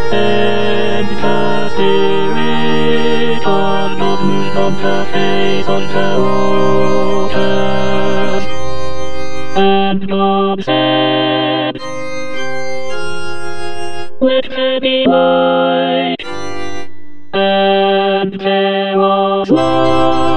And the spirit of God moved on the face of the waters. And God said, let there be light. And there was light.